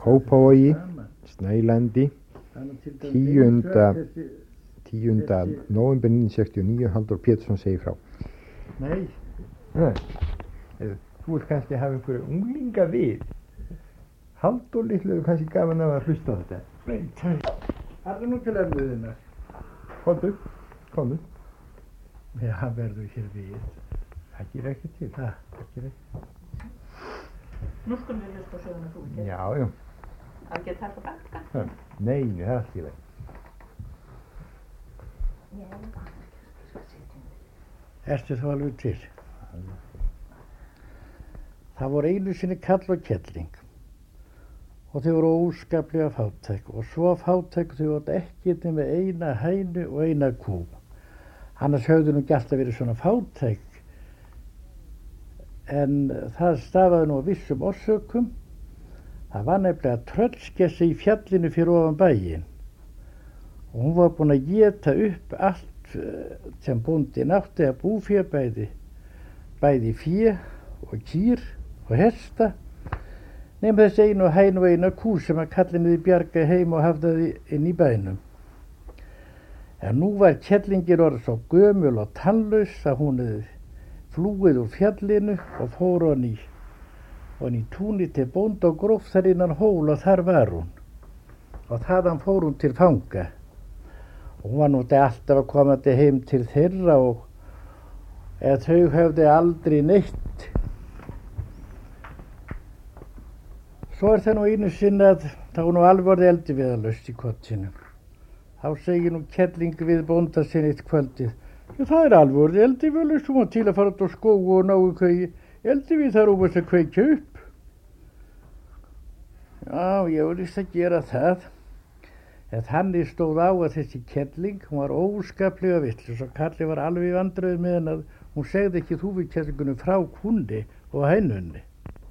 Kópavogi, Snælandi, 10. nóvember 1969, Halldór Pétursson segir frá. Nei. Þú ert kannski að hafa einhverju unglinga við. Halldór litlu er kannski gaman að hlusta á þetta. Nei, það er nú til erfiðina. Komdu. Já, hann verður hér við. Það gerir ekki til. Það gerir ekki. Nú skulum við hlusta á söguna þú. Já. Það ekki að taka bakka. Nei, það er allt í lagi. Ertu þá alveg til? Það voru einu sinni kall og kettling og þau voru óskaplega fátæk og svo fátæk þau voru ekki með eina hænu og eina kú. Annars höfðu nú ekki alltaf verið svona fátæk, en það stafaði nú á vissum orsökum. Það var nefnilega tröllskessa í fjallinu fyrir ofan bæinn og hún var búin að éta upp allt sem bóndinn átti að búfé, bæði fé og kýr og hesta, nema þess einu hænu og eina kú sem að kallinniði bjarga heim og hafðaði inn í bænum. En nú var kettlingin orðið svo gömul og tannlaus að hún hefði flúið úr fjallinu og fór hon í túni til bónda og gróf þar innan hól og þar var hún. Og þaðan fór hún til fanga. Og hún var nú alltaf að komandi heim til þeirra og eða þau höfðu aldrei neitt. Svo það nú einu sinni að þá nú alveg orðið eldiviðarlaust í kottinu. Þá segir nú kettling við bónda sinn eitt kvöldið: Já, það alveg orðið eldiviðarlaust, hún var til að fara út á skógu og ná í eldivið þar og að kveikja upp. Já, ég var víst að gera það. En þannig stóð á að þessi kettling, hún var óskaplega vitlaus og Kalli var alveg í vandræðum með henni að hún segði ekki þú við kettlingunum frá kúnni og hænunni.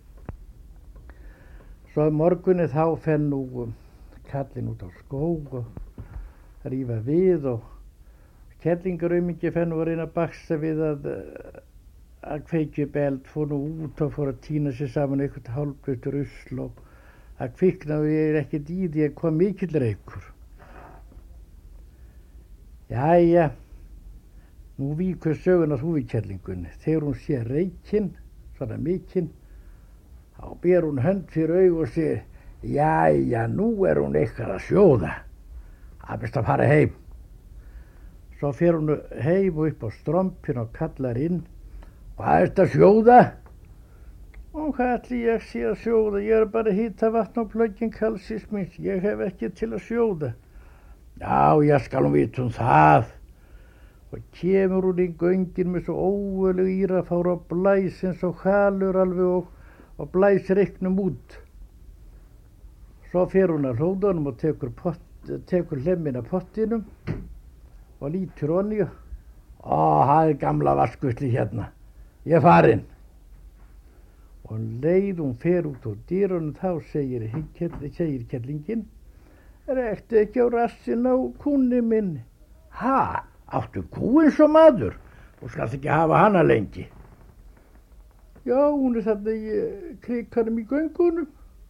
Svo morgunni þá fer nú Kallinn út á skóg og rífa við og kettlingaraumingi fer nú að reyna að baksa við að kveikja upp eld, fór nú út og fór að tína sér saman eitthvað hálfblautt rusl og að kviknaði og ég ekkert í því að kom mikill reykur. Jæja, nú víkur söguna þú við kettlingunni. Þegar hún sé reykinn, svona mikinn, þá ber hún hönd fyrir augu og segir: Jæja, nú hún eitthvað að sjóða. Það er best að fara heim. Svo fer hún heim og upp á strompin og kallar inn: Hvað ertu að sjóða? Og hvað ætli ég sé að sjóða? Ég er bara að hita vatn á plögginn kalsins míns. Ég hef ekki til að sjóða. Já, ég skal nú vita það. Og kemur hún í göngin með svo óölu írafár og blæs eins og halur alveg og blæs reyknum út. Svo fer hún að hlóðanum og tekur hlemmin af pottinum og lítur honni og það er gamla vaskustli hérna. Ég er farinn. Og leið hún fer út úr dyrunum þá segir kettlingin: Rektu ekki á rassinn á kúnni minni. Ha, áttu kú eins og maður? Þú skalt ekki hafa hana lengi. Já, hún er þarna í krikanum í göngunum.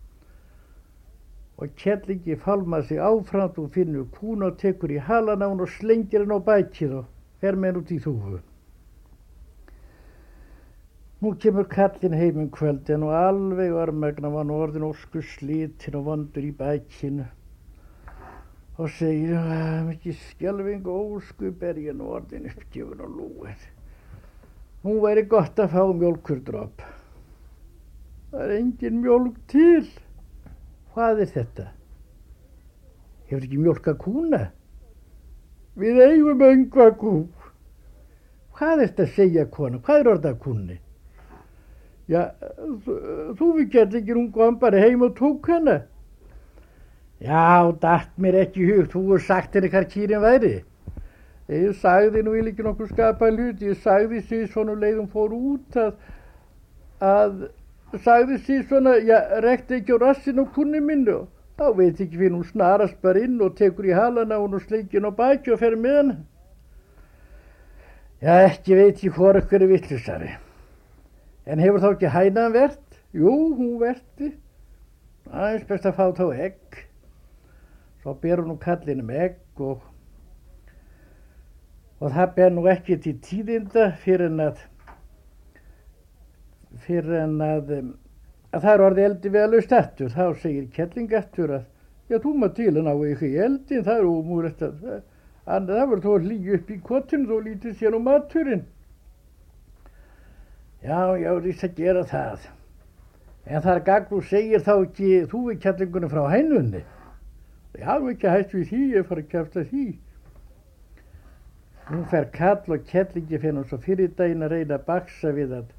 Og kettlingi falmar sig áfram, hún finnur kúna og tekur í halan á hún og slengir henn á bakið og fer með henn út í þúfu. Nú kemur Kallinn heim kvöldin og alveg örmagna var nú orðin ósku slitinn og vondur í bakinu og segir: Mikið skelfing og óskup er ég nú orðin uppgefin og lúin. Nú væri gott að fá mjólkurdrop. Það er engin mjólk til. Hvað er þetta? Hefur ekki mjólka kúna? Við eigum öngva kú. Hvað er þetta að segja, kona? Hvað er orðið að kúnni? Já, þú við kettlingin, hún kom bara heim og tók hana. Já, datt mér ekki í hug, þú hefur sagt henni hvar kýrin væri. Ég sagði nú ekki nokkuð skapað hlut, ég sagði sig svona leið hún fór út sagði sig svona, já, rekti ekki á rassinn á kunni minni og þá veit ekki fyrir hún snarast bara inn og tekur í halana og hún sleikir á baki og fer með hana. Já, ekki veit ég hvor ykkur er vittlisari. En hefur þá ekki hænan verið? Jú, hún verði. aðeins best að fá þá egg. Svo ber hún kallinum egg og það ber nú ekki til tíðinda fyrir en að það er orðið eldi velust eftir. Þá segir kelling eftir að já, þú maður til að ná ekki í eldin, það er ómúrlegt það verður þó að hlýja upp í kottinu, þó lítið sér á maturinn. Já, þess að gera það. En það er gagn, þú segir þá ekki, þú við kellingunum frá hænunni. Já, ekki hægt við því, ég fara að kjafta því. Nú fer kall og kellingi fyrir svo fyrir daginn að reyna að baksa við að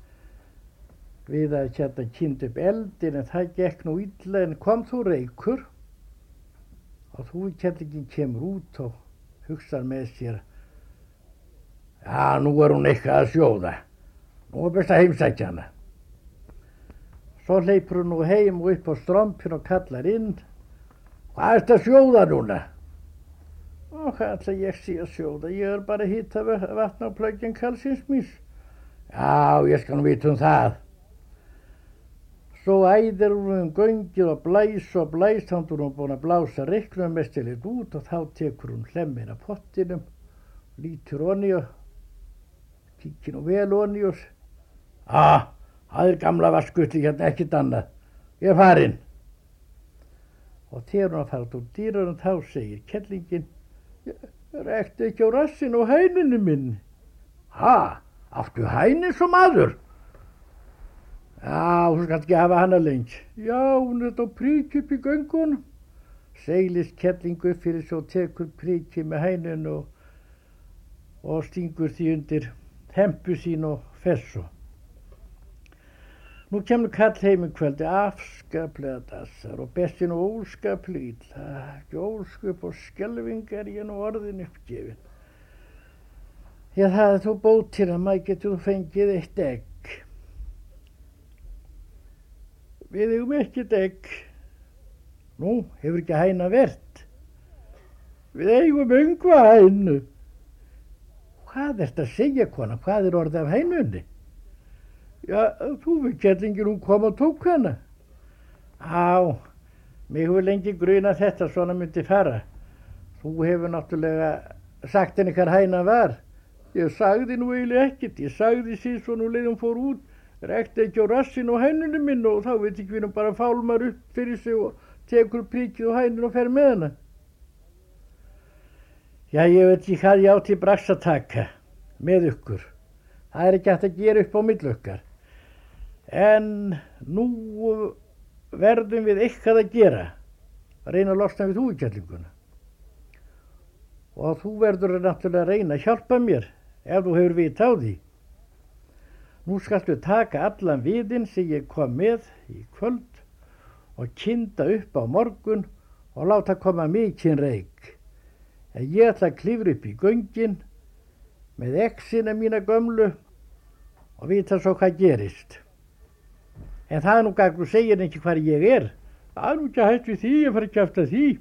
kynna upp eldin, en það gekk nú illa, en kom þú reykur og þú kellingin kemur út og hugsar með sér, já, nú er hún eitthvað að sjóða, nú er best að heimsækja hana. Svo hleypur hún nú heim og upp á strompin og kallar inn, hvað ertu að sjóða núna? Og hvað ætla ég sé að sjóða, ég er bara að hita vatn á plöggin kallsins míns. Já, ég skal nú vita það. Svo æðir hún göngið og blæs, þannig hún búin að blása reiknum mestilegt út og þá tekur hún hlemmin af pottinum, lítur onni og kíkir nú vel onni og það er gamla vaskutli hérna, ekkert annað, ég er farin. Og þegar hún að fara út úr dýrunum þá segir kellingin, rekti ekki á rassin og hænunni minn. Áttu hæni svo maður? Já, þú skalt ekki hafa hana lengi. Já, hún er þetta á príki upp í göngunum. Seilist kellingu upp fyrir svo tekur príki með hænun og stingur því undir hempu sín og fer svo. Nú kemur kall heim kvöldi, afskaplega dassar og bestin og óskaplega illa. Ósköp og skelfing er ég nú orðin uppgefin. Já, það er þó bót til að maður getur fengið eitt egg. Við eigum ekkert egg. Nú, hefur ekki hæna verið. Við eigum yngva hænu. Hvað ertu að segja, kona? Hvað er orðið af hænunni? Já, þú við kellingin, hún kom og tók hana. Mig hefur lengi grunað þetta svona myndi fara. Þú hefur náttúrulega sagt henni hvar hæna var. Ég sagði nú eiginlega ekkert. Ég sagði síðan svo nú leiðum fór út. Rekti ekki á rassin og hænunni minn og þá veit ekki við nú bara fálmar upp fyrir sig og tekur príkið og hænun og fer með hana. Já, ég veit ekki hvað ég á til braks að taka með ykkur. Það er ekki hægt að gera upp á milli okkar. En nú verðum við eitthvað að gera. Að reyna að losna við húikellinguna. Og þú verður náttúrulega að reyna að hjálpa mér ef þú hefur vit á því. Nú skaltu taka allan viðinn sem ég kom með í kvöld og kynda upp á morgun og láta koma mikinn reyk. En ég ætla að klifra upp í göngin með exina mína gömlu og vita svo hvað gerist. En það er nú gagn, þú segir ekki hvar ég er. Það er nú ekki hægt við því, ég fara ekki aftur því.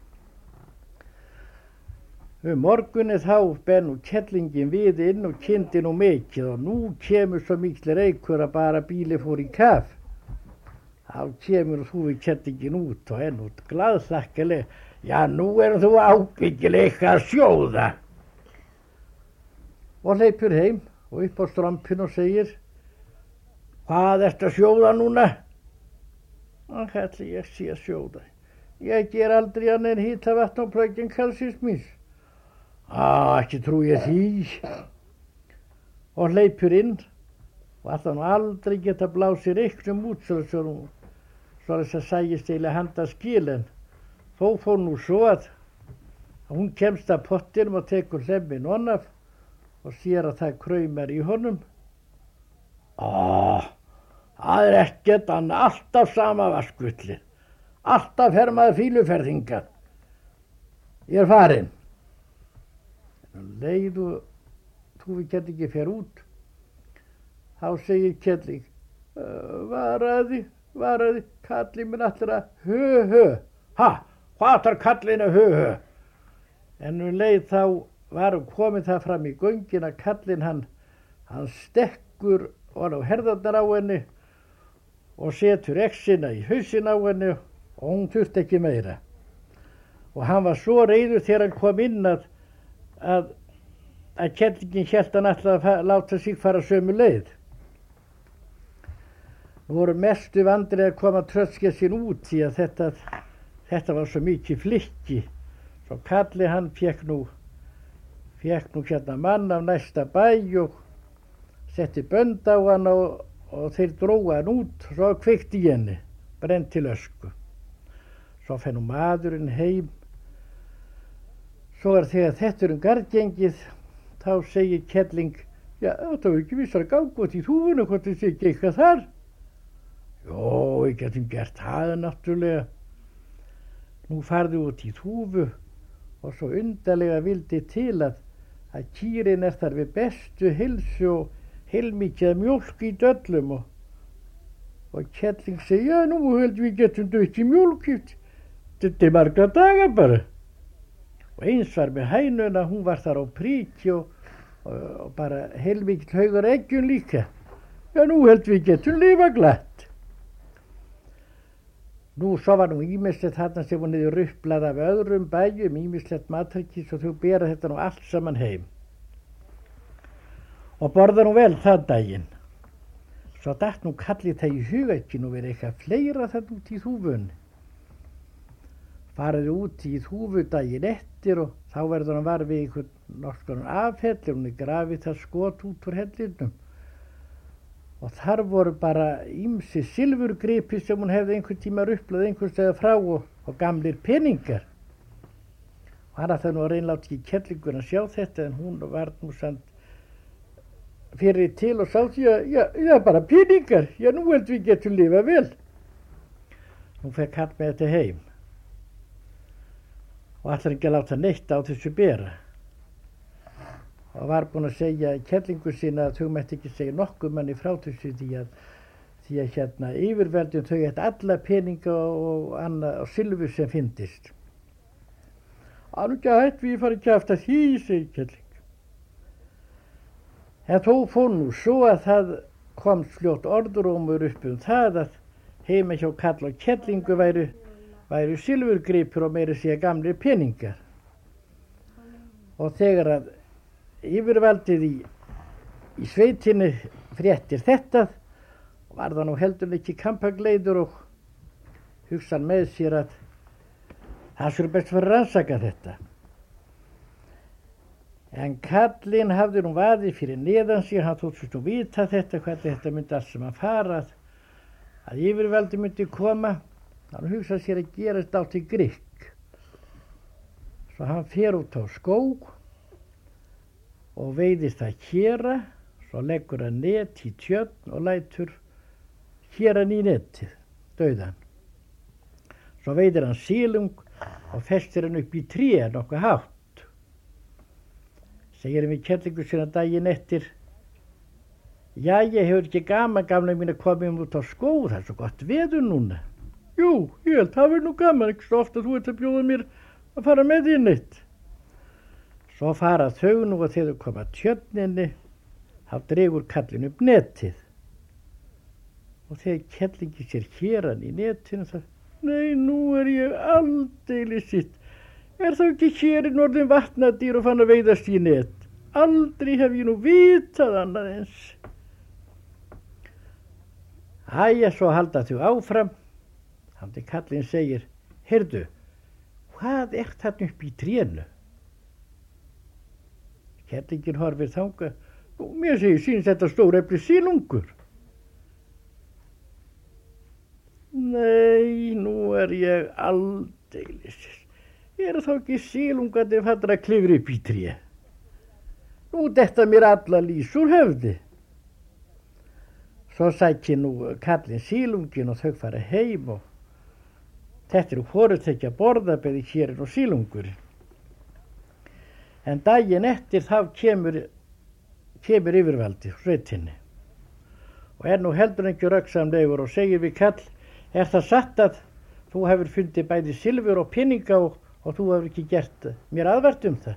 Morgunni þá ber nú kellingin við inn og kynnti nú mikið og nú kemur svo mikil reykur að bara bíli fór í kaf. Þá kemur þú við kellingin út og enn út glaðhlakkaleg. Já, nú þú ábyggilega að sjóða. Og hleypur heim og upp á strompin og segir, hvað ertu að sjóða núna? Hvað ætli ég sé að sjóða? Ég ger aldrei annað en hita vatn á plöggin kallsins míns. Ekki trú ég því. Og hleypur inn og ætla nú aldrei geta blásið reiknum út svo þess að sæjist eiginlega handa skil, en þó fór nú svo að hún kemst að pottinum og tekur hlemmin onnaf og sér að það kraumar í honum. Það er ekkert annað, alltaf sama vaskvillin. Alltaf fer maður fíluferðinga. Ég er farin. Leið og þú við ekki fer út. Þá segir kelling, varaði, kallinn minn allir að hö. Hvað þarf kallinn að hö? En leið þá var komið það fram í göngin að kallinn hann stekkur og á herðarnar á henni og setur exina í hausinn á henni og hún þurfti ekki meira. Og hann var svo reiður þegar hann kom inn að kettlingin hélt hann alltaf að láta sig fara sömu leið. Nú voru mestu vandrið að koma tröllskessin út því að þetta var svo mikið flikki. Svo Kalli hann fekk nú hérna mann af næsta bæ og setti bönd á hann og þeir drógu hann út og svo kveikti í henni, brennt til ösku. Svo fer nú maðurinn heim. Svo þegar þetta gargengið, þá segir Kettling, já, það var ekki vissar að ganga út í þúfunu, hvort þið sé ekki eitthvað þar? Jó, við getum gert það náttúrulega. Nú farðu út í þúfu og svo undarlega vildi til að kýrin þar við bestu heilsu og heilmikið mjólk í döllum og Kettling segir, já, nú held við getum drukkið mjólk, þetta marga daga bara. Og eins var með hænuna, hún var þar á príki og bara heilmikið haugur eggjum líka. Já, nú held við getum lifa glatt. Nú svo var nú ýmislegt þarna sem hún hefði ruplað af öðrum bæjum, ýmislegt matarkís og þau bera þetta nú allt saman heim. Og borða nú vel það daginn. Svo datt nú Kalli það í huga ekki nú verið eitthvað fleira þarna út í þúfunni. Farið út í þúfu daginn eftir og þá verður hann var við einhvern norskan afhellir, hún grafið það skot út úr hellinum. Og þar voru bara ýmsi silfurgripi sem hún hefði einhvern tíma ruplað einhvers staðar frá og gamlir peningar. Og hann ætlaði nú að reyna láta ekki Kettlingur að sjá þetta en hún var nú samt fyrir til og sá því já, bara peningar, já, nú held við getum lifað vel. Nú fer Kall með þetta heim og ætlar ekki að láta neitt á þessu bera. Og var búinn að segja Kettlingur sína að þau mætti ekki segja nokkuð manni frá þessu því að hérna yfirveldum þau ætti alla peninga og annað og silfur sem fyndist. Nú ekki að hætt við fara ekki aftur því, segir Kettling. En þó fór nú svo að það kom fljótt orðrómur upp það að heima hjá Kall og Kettlingu væru silfurgripur og meira segja gamlir peningar. Og þegar að yfirvaldið í sveitinni fréttir þetta var það nú heldur ekki kampagleiður og hugsan með sér að það skulle best fyrir að rannsaka þetta. En Kallinn hafði nú vaðið fyrir neðan sig, hann þóttist nú vita þetta, hvernig þetta myndi alls sem að fara, að yfirvaldið myndi koma. Hann hugsaði sér að gera þetta á til grikk. Svo hann fer út á skóg og veiðir það héra, svo leggur hann net í tjörn og lætur héran í netið, dauðan. Svo veiðir hann sílung og festir hann upp í tré nokkuð hátt. Segir hann við Kettlingur sína daginn eftir, já, ég hefur ekki gaman gamla mín að koma út á skóg, það er svo gott veður núna. Jú, ég held það verður nú gaman, ekki svo ofta þú ert að bjóða mér að fara með þér neitt. Svo fara þau nú og þegar þau koma að tjörninni, þá dregur Kallinn upp netið. Og þegar Kettlingi sér héran í netinu, það, nei, nú er ég aldeilis sitt. Er þá ekki hérinn orðin vatnadýr og fann að veiðast í net? Aldrei hef ég nú vitað annað eins. Æja, svo halda þau áfram. Þannig Kallinn segir, heyrðu, hvað er þarna upp í trénu? Kettlingin horfir þangað, mér segir síns þetta stórefli sílungur. Nei, nú er ég aldeilis. Þá ekki sílungarnir fattar að klifra upp í tré? Nú detta mér alla lýs úr höfði. Svo sækir nú Kallinn sílungin og þau fara heim og þetta eru hvorugt ekki að borða bæði hérinn og sílungurinn. En daginn eftir þá kemur yfirvaldið sveitinni og nú heldur ekki röggsamlegur og segir við Kall, er það satt að þú hefur fundið bæði silfur og peninga og þú hefur ekki gert mér aðvart það?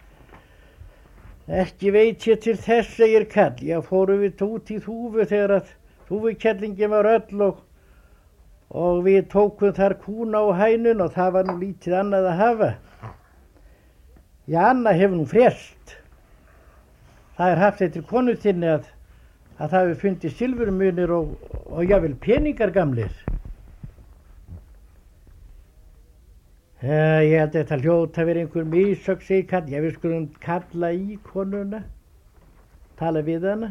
Ekki veit ég til þess, segir Kall, já fórum við út í þúfu þegar að þúfukettlingin var öll og við tókum þar kúna og hænun og það var nú lítið annað að hafa. Já, annað hefur nú frést. Það er haft eftir konu þinni að það hefur fundið silfurmunir og jafnvel peningar gamlir. Ég held að þetta hljóta verið einhver missögn, segir Karl. Við skulum kalla í konuna, tala við hana.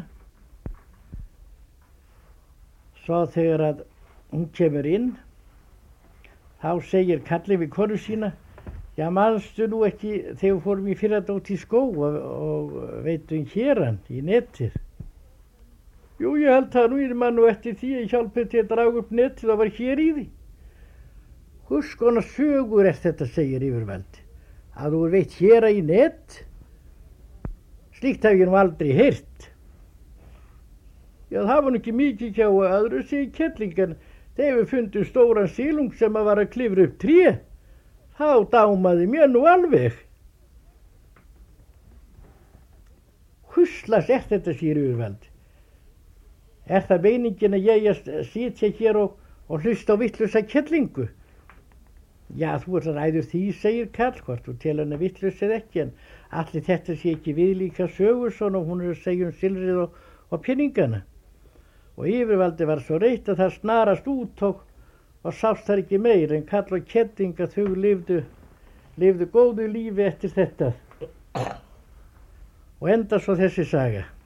Svo þegar að hún kemur inn, þá segir Karlinn við konu sína, já, manstu nú ekki þegar fórum í fyrradag út í skóg og veitum héran í netið. Jú, ég held það nú, ég man nú eftir því að ég hjálpið til að draga upp netið og var hér í því. Hvers konar sögur er þetta, segir yfirvald, að þú veit hér í net? Slíkt hef ég nú aldrei heyrt. Já, það var nú ekki mikið hjá öðru, segir kettlingen. Þegar við fundum stóran silung sem að var að klifra upp tré, þá dámaði mér nú alveg. Hvurslags er þetta, segir yfirvald? Er það meiningin að ég sitja hér og hlusta á vitlausa kettlingu? Já, þú ræður því, segir Karl, hvort þú telur hana vitlaus eða ekki, en allir þetta sé ekki viðlíka sögur svona og hún er að segja silfrið og peningana. Og yfirvaldi var svo reitt að það snarast út og sást þar ekki meir, en Karl og kettling að þau lifðu góðu lífi eftir þetta. Og enda svo þessi saga.